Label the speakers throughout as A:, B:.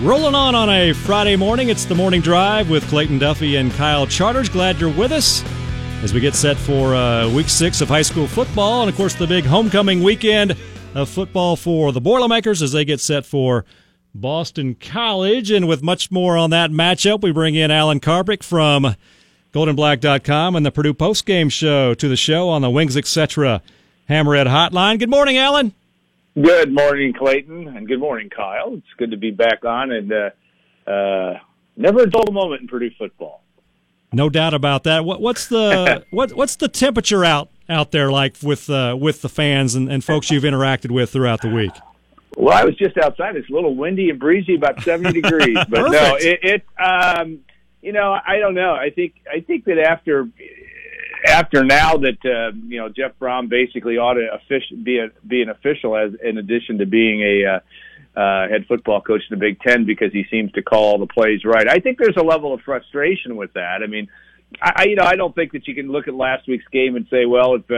A: Rolling on a Friday morning. It's the Morning Drive with Clayton Duffy and Kyle Charters. Glad you're with us as we get set for Week 6 of high school football. And, of course, the big homecoming weekend of football for the Boilermakers as they get set for Boston College. And with much more on that matchup, we bring in Alan Karpick from GoldenBlack.com and the Purdue Postgame Show to the show on the Wings Etc. Hammerhead Hotline. Good morning, Alan.
B: Good morning, Clayton, and good morning, Kyle. It's good to be back on, and never a dull moment in Purdue football.
A: No doubt about that. What's the what's the temperature out there like with the fans and folks you've interacted with throughout the week?
B: Well, I was just outside. It's a little windy and breezy, about 70 degrees. But no, I don't know. I think that after now that Jeff Brohm basically ought to be an official as in addition to being a head football coach in the Big Ten because he seems to call all the plays right. I think there's a level of frustration with that. I mean, I don't think that you can look at last week's game and say, well, if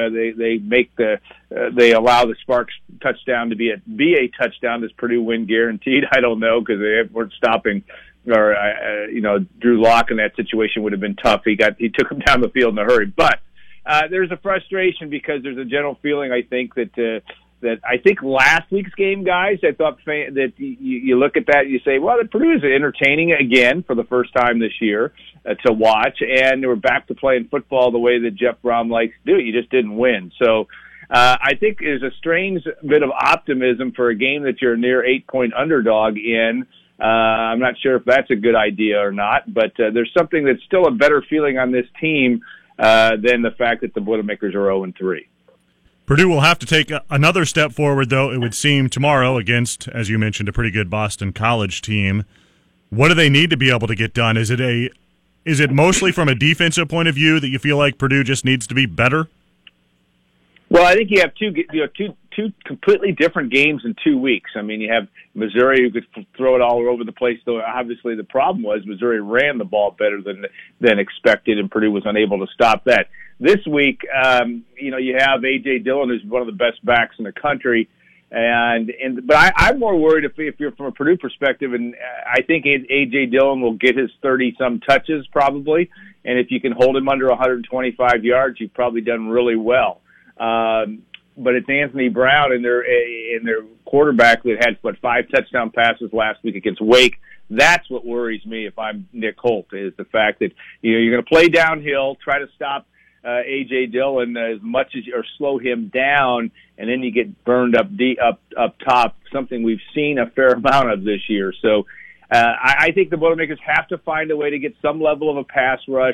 B: they allow the Sparks touchdown to be a touchdown, does Purdue win guaranteed? I don't know because they weren't stopping. Or Drew Lock in that situation would have been tough. He took him down the field in a hurry. But there's a frustration because there's a general feeling, I think, that I think last week's game, guys, I thought that you look at that and you say, well, Purdue is entertaining again for the first time this year to watch, and we're back to playing football the way that Jeff Brohm likes to do it. You just didn't win. So I think there's a strange bit of optimism for a game that you're a near 8-point underdog in. I'm not sure if that's a good idea or not, but there's something that's still a better feeling on this team than the fact that the Boilermakers are 0-3.
C: Purdue will have to take another step forward, though, it would seem, tomorrow against, as you mentioned, a pretty good Boston College team. What do they need to be able to get done? Is it mostly from a defensive point of view that you feel like Purdue just needs to be better?
B: Well, I think you have two completely different games in 2 weeks. I mean, you have Missouri who could throw it all over the place, though obviously the problem was Missouri ran the ball better than expected, and Purdue was unable to stop that. This week, you have A.J. Dillon, who's one of the best backs in the country, but I'm more worried if you're from a Purdue perspective, and I think A.J. Dillon will get his 30-some touches probably, and if you can hold him under 125 yards, you've probably done really well. But it's Anthony Brown and their quarterback that had 5 touchdown passes last week against Wake. That's what worries me if I'm Nick Holt, is the fact that you're going to play downhill, try to stop A.J. Dillon as much as or slow him down, and then you get burned up top. Something we've seen a fair amount of this year. So I think the Boilermakers have to find a way to get some level of a pass rush.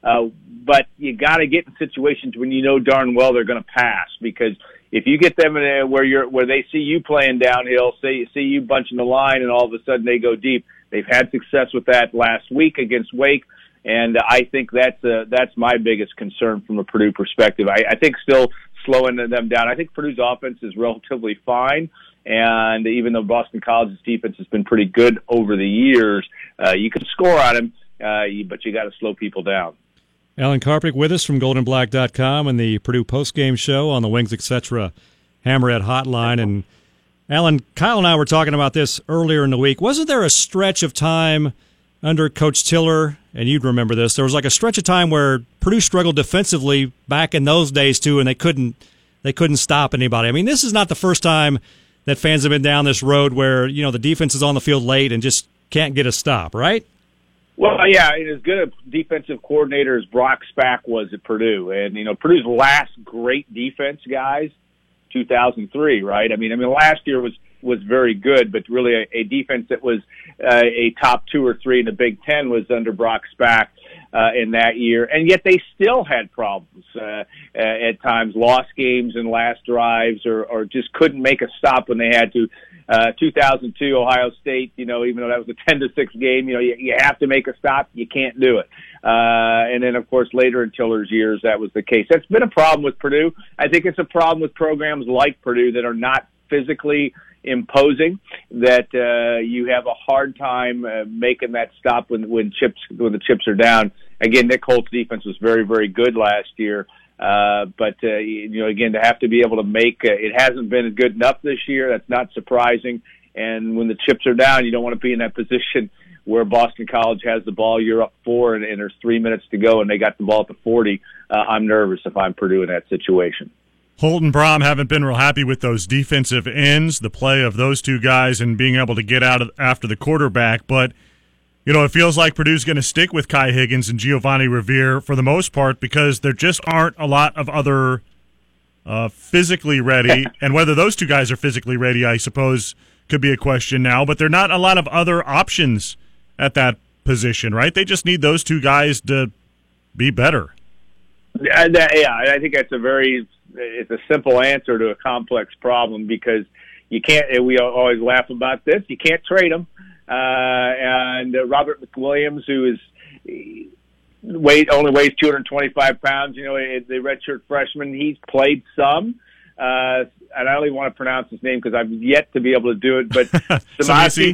B: But you got to get in situations when you know darn well they're going to pass, because if you get them in where they see you playing downhill, see you bunching the line, and all of a sudden they go deep. They've had success with that last week against Wake, and I think that's my biggest concern from a Purdue perspective. I think still slowing them down. I think Purdue's offense is relatively fine, and even though Boston College's defense has been pretty good over the years, you can score on them, but you got to slow people down.
A: Alan Karpick with us from GoldenBlack.com and the Purdue Postgame Show on the Wings Etc. Hammerhead Hotline. And Alan, Kyle and I were talking about this earlier in the week. Wasn't there a stretch of time under Coach Tiller, and you'd remember this, there was like a stretch of time where Purdue struggled defensively back in those days too, and they couldn't stop anybody. I mean, this is not the first time that fans have been down this road where, the defense is on the field late and just can't get a stop, right?
B: Well, yeah, as good a defensive coordinator as Brock Spack was at Purdue. And, Purdue's last great defense, guys, 2003, right? I mean, last year was very good, but really a defense that was a top 2 or 3 in the Big Ten was under Brock Spack in that year. And yet they still had problems at times, lost games in last drives or just couldn't make a stop when they had to. 2002 Ohio State, even though that was a 10-6 game, you have to make a stop. You can't do it. And then, of course, later in Tiller's years, that was the case. That's been a problem with Purdue. I think it's a problem with programs like Purdue that are not physically imposing, that you have a hard time making that stop when the chips are down. Again, Nick Holt's defense was very, very good last year. But again, to have to be able to make it hasn't been good enough this year. That's not surprising. And when the chips are down, you don't want to be in that position where Boston College has the ball, you're up 4, and there's 3 minutes to go, and they got the ball at the 40. I'm nervous if I'm Purdue in that situation.
C: Holt and Brom haven't been real happy with those defensive ends, the play of those two guys, and being able to get out after the quarterback. But, it feels like Purdue's going to stick with Kai Higgins and Giovanni Revere for the most part because there just aren't a lot of other physically ready. And whether those two guys are physically ready, I suppose, could be a question now. But there are not a lot of other options at that position, right? They just need those two guys to be better.
B: Yeah, I think that's it's a simple answer to a complex problem because you can't, we always laugh about this, you can't trade them. And Robert McWilliams, who only weighs 225 pounds, the redshirt freshman, he's played some. And I don't even want to pronounce his name because I've yet to be able to do it, but Samasi,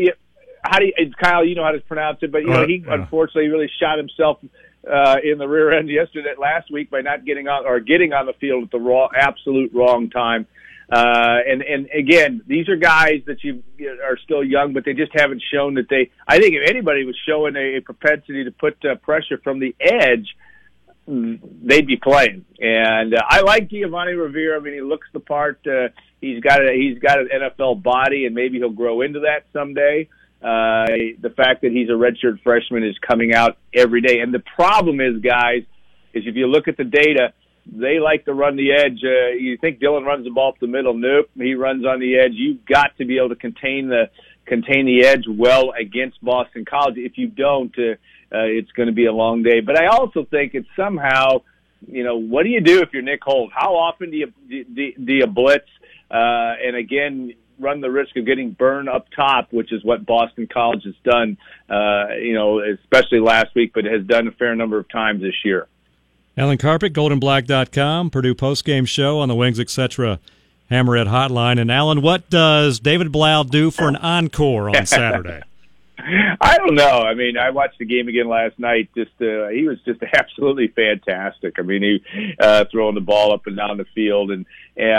B: Kyle, you know how to pronounce it, but he unfortunately really shot himself in the rear end last week by not getting on the field at the absolute wrong time. And again, these are guys that are still young, but they just haven't shown that I think if anybody was showing a propensity to put pressure from the edge, they'd be playing. And I like Giovanni Revere. I mean, he looks the part. He's got an NFL body, and maybe he'll grow into that someday. The fact that he's a redshirt freshman is coming out every day. And the problem is, guys, is if you look at the data, they like to run the edge. You think Dylan runs the ball up the middle? Nope. He runs on the edge. You've got to be able to contain the edge well against Boston College. If you don't, it's going to be a long day. But I also think it's somehow, what do you do if you're Nick Holt? How often do you blitz? And again, run the risk of getting burned up top, which is what Boston College has done, especially last week, but has done a fair number of times this year.
A: Alan Carpet, GoldenBlack.com, Purdue postgame show on the Wings, etc. Hammerhead Hotline. And Alan, what does David Blau do for an encore on Saturday?
B: I don't know. I mean, I watched the game again last night. He was just absolutely fantastic. I mean, he throwing the ball up and down the field, and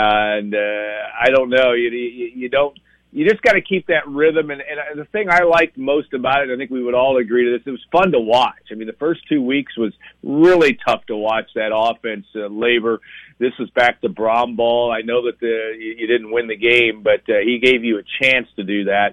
B: I don't know. You just got to keep that rhythm. And the thing I liked most about it, I think we would all agree to this, it was fun to watch. I mean, the first 2 weeks was really tough to watch that offense labor. This was back to Brom ball. I know that you didn't win the game, but he gave you a chance to do that.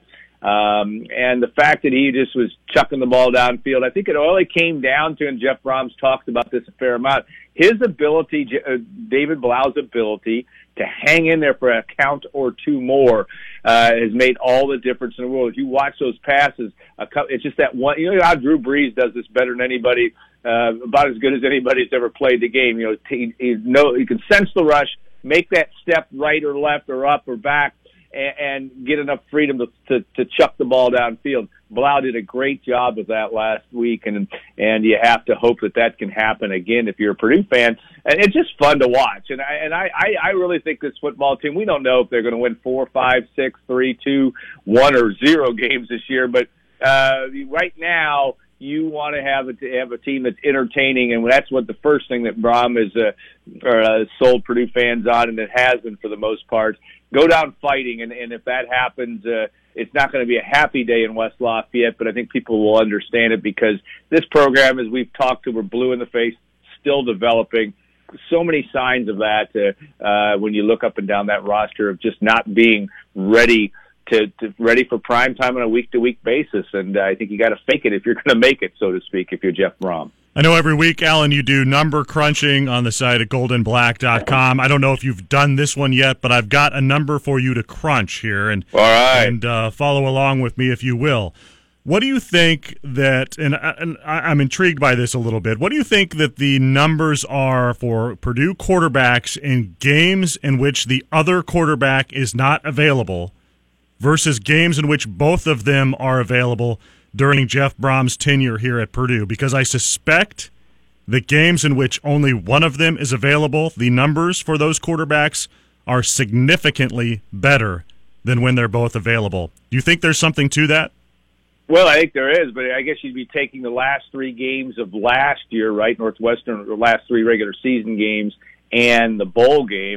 B: And the fact that he just was chucking the ball downfield, I think it only came down to, and Jeff Brahms talked about this a fair amount, his ability, David Blau's ability to hang in there for a count or two more has made all the difference in the world. If you watch those passes, it's just that one. You know how Drew Brees does this better than anybody, about as good as anybody that's ever played the game. You can sense the rush, make that step right or left or up or back, and get enough freedom to chuck the ball downfield. Blau did a great job of that last week, and you have to hope that can happen again if you're a Purdue fan. And it's just fun to watch. And I really think this football team, we don't know if they're going to win 4, 5, 6, 3, 2, 1, or 0 games this year, but right now you want to have a team that's entertaining, and that's what the first thing that Brom has sold Purdue fans on, and it has been for the most part. Go down fighting, and if that happens, it's not going to be a happy day in West Lafayette, but I think people will understand it because this program, as we've talked to, we're blue in the face, still developing. So many signs of that when you look up and down that roster of just not being ready ready for prime time on a week-to-week basis, and I think you got to fake it if you're going to make it, so to speak, if you're Jeff Brom.
C: I know every week, Alan, you do number crunching on the site at goldenblack.com. I don't know if you've done this one yet, but I've got a number for you to crunch here, and
B: all right,
C: and follow along with me if you will. What do you think that, and I'm intrigued by this a little bit, what do you think that the numbers are for Purdue quarterbacks in games in which the other quarterback is not available versus games in which both of them are available during Jeff Brom's tenure here at Purdue? Because I suspect the games in which only one of them is available, the numbers for those quarterbacks are significantly better than when they're both available. Do you think there's something to that?
B: Well, I think there is, but I guess you'd be taking the last 3 games of last year, right? Northwestern, the last 3 regular season games and the bowl game.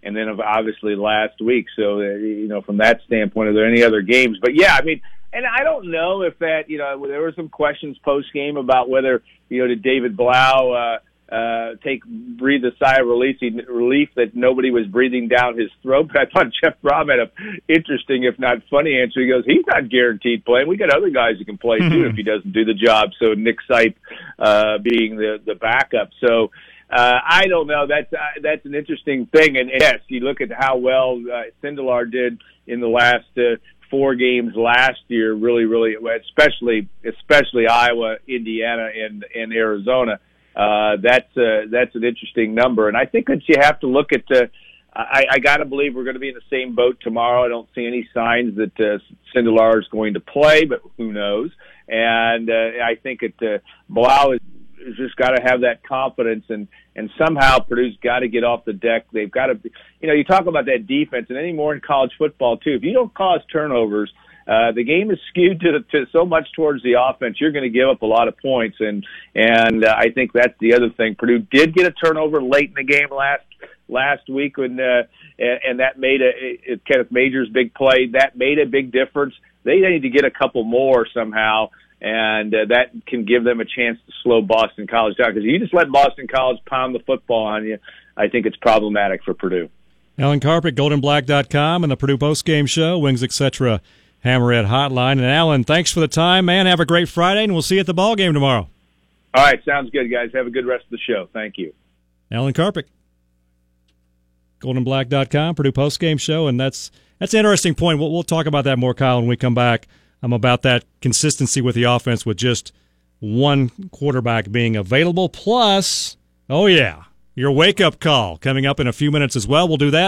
B: and then obviously last week. So, from that standpoint, are there any other games? But yeah, I mean, and I don't know if that, there were some questions post game about whether, did David Blau breathe a sigh of relief that nobody was breathing down his throat. But I thought Jeff Brom had a interesting, if not funny, answer. He goes, he's not guaranteed playing. We got other guys who can play too if he doesn't do the job. So Nick Sipe being the backup. So I don't know. That's an interesting thing. And yes, you look at how well Sindelar did in the last 4 games last year. Really, especially Iowa, Indiana, and Arizona. That's an interesting number, and I think that you have to look at. I got to believe we're going to be in the same boat tomorrow. I don't see any signs that Sindelar is going to play, but who knows? And I think that Blau has just got to have that confidence, and somehow Purdue's got to get off the deck. They've got to, you talk about that defense, and anymore in college football too. If you don't cause turnovers, the game is skewed to so much towards the offense. You're going to give up a lot of points, and I think that's the other thing. Purdue did get a turnover late in the game last week when and that made Kenneth Major's big play. That made a big difference. They need to get a couple more somehow, and that can give them a chance to slow Boston College down. Because if you just let Boston College pound the football on you, I think it's problematic for Purdue.
A: Alan Carpick, GoldenBlack.com, and the Purdue postgame show, Wings Etc. Hammerhead Hotline. And Alan, thanks for the time, man. Have a great Friday, and we'll see you at the ball game tomorrow.
B: All right, sounds good, guys. Have a good rest of the show. Thank you.
A: Alan Carpick, GoldenBlack.com, Purdue postgame show, and that's an interesting point. We'll talk about that more, Kyle, when we come back. About that consistency with the offense with just one quarterback being available. Plus, your wake-up call coming up in a few minutes as well. We'll do that.